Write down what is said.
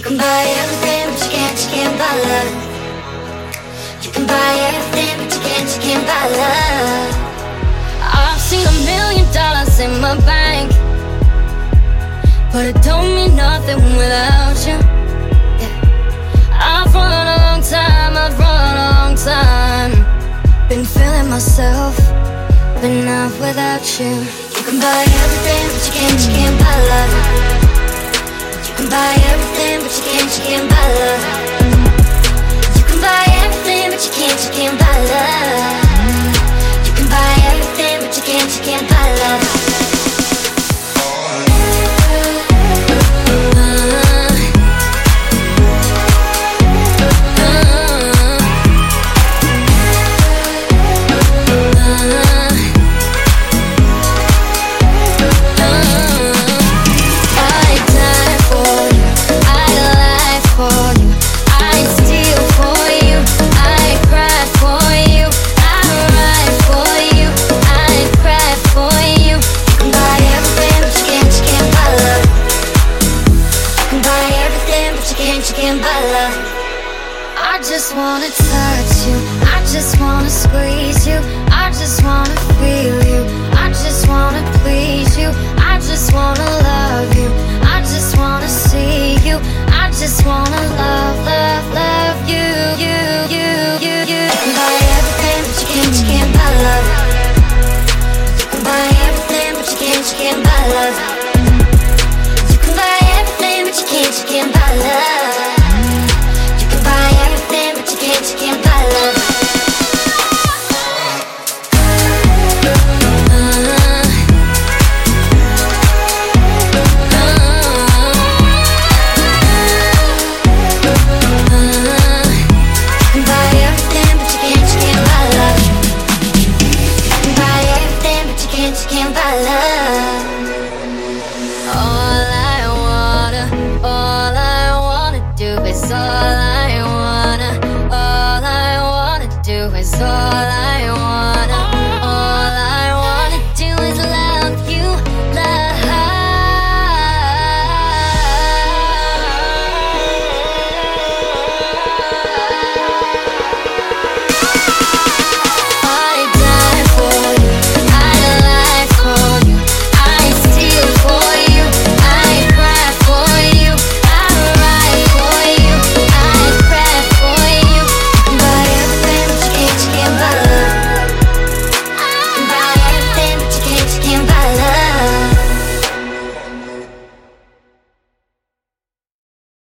can buy everything, but you can't buy love. You can buy everything, but you can't buy love. I've seen $1 million in my bank, but it don't mean nothing without you. Yeah. I've run a long time, I've run a long time. Been feeling myself, but not without you. You can buy everything, but you can't buy love. You can buy everything, but you can't buy love. You can buy everything, but you can't buy love. You can buy everything, but you can't buy love. I just wanna touch you, I just wanna squeeze you.